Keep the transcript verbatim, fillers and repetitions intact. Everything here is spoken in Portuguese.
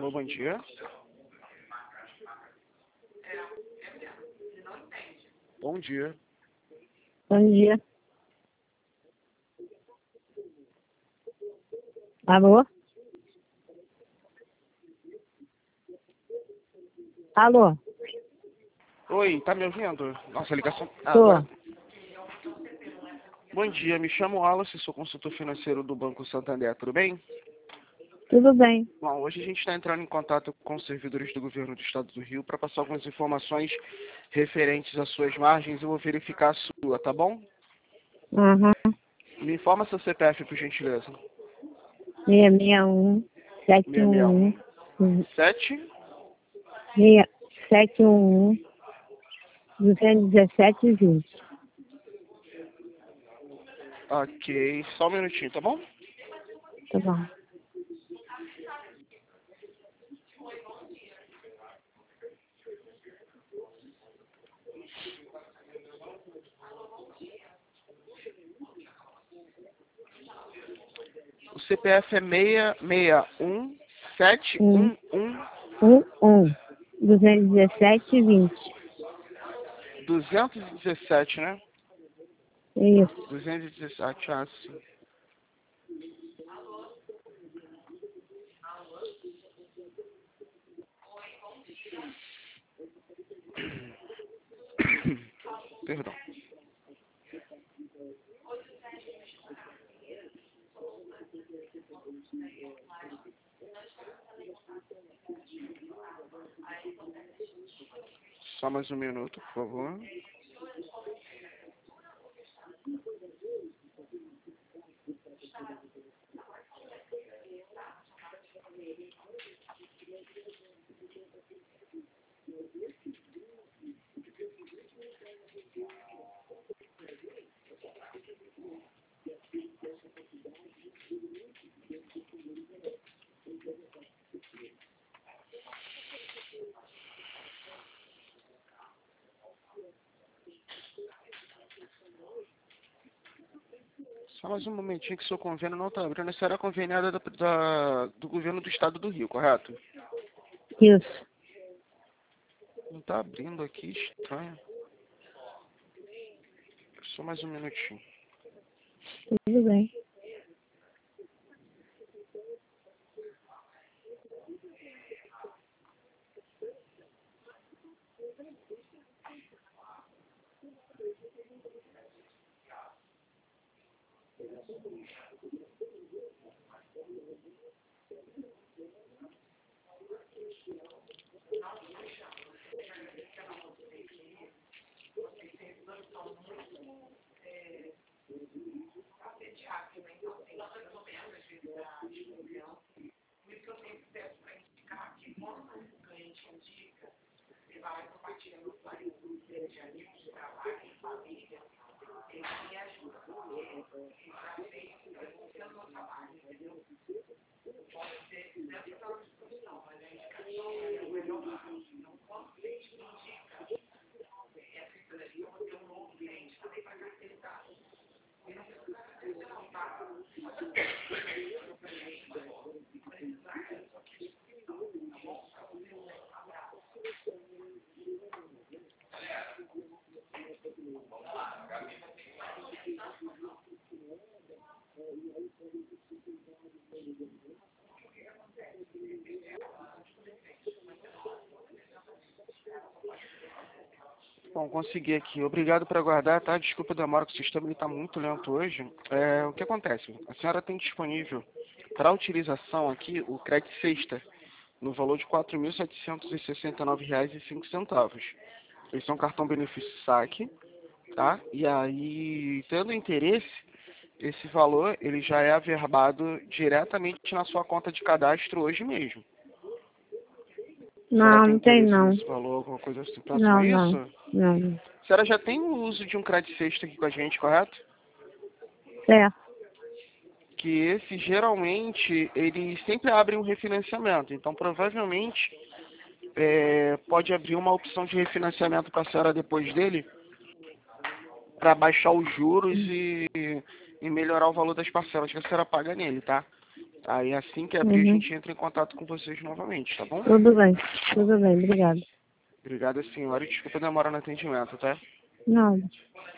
Alô, bom dia. Bom dia. Bom dia. Alô? Alô? Oi, tá me ouvindo? Nossa, a ligação... Ah, Tô. agora... Bom dia, me chamo Wallace, sou consultor financeiro do Banco Santander, tudo bem? Tudo bem. Bom, hoje a gente está entrando em contato com os servidores do governo do estado do Rio para passar algumas informações referentes às suas margens e vou verificar a sua, tá bom? Uhum. Me informa seu C P F, por gentileza. seis seis um, sete seis seis um um, um, sete sete um um, duzentos e dezessete e vinte. Ok, só um minutinho, tá bom? Tá bom. O C P F é seis seis um, sete Um, um um, um, um. duzentos e dezessete e vinte. duzentos e dezessete, né? Isso. duzentos e dezessete, ah, sim. Perdão. Só mais um minuto, por favor. Só mais um momentinho que seu convênio não está abrindo. Essa era a conveniada da, da- do governo do estado do Rio, correto? Isso. Não está abrindo aqui, estranho. Só mais um minutinho. Tudo bem. Bom, consegui aqui. Obrigado por aguardar, tá? Desculpa a demora, que o sistema está muito lento hoje. É, o que acontece? A senhora tem disponível para utilização aqui o Credit Sexta, no valor de quatro mil setecentos e sessenta e nove reais e cinco centavos. Esse é um cartão benefício saque, tá? E aí, tendo interesse, esse valor ele já é averbado diretamente na sua conta de cadastro hoje mesmo. A senhora Não, tem não tem interesse não. nesse valor, alguma coisa assim próximo Não, a não. isso? Não. A senhora já tem o uso de um Credit Sexta aqui com a gente, correto? Certo. Que esse, geralmente, ele sempre abre um refinanciamento. Então, provavelmente, é, pode abrir uma opção de refinanciamento para a senhora depois dele, para baixar os juros e, e melhorar o valor das parcelas que a senhora paga nele, tá? Aí assim que abrir, Uhum. a gente entra em contato com vocês novamente, tá bom? Tudo bem, tudo bem, obrigada. Obrigado, senhora. E desculpa a demora no atendimento, tá? Nada.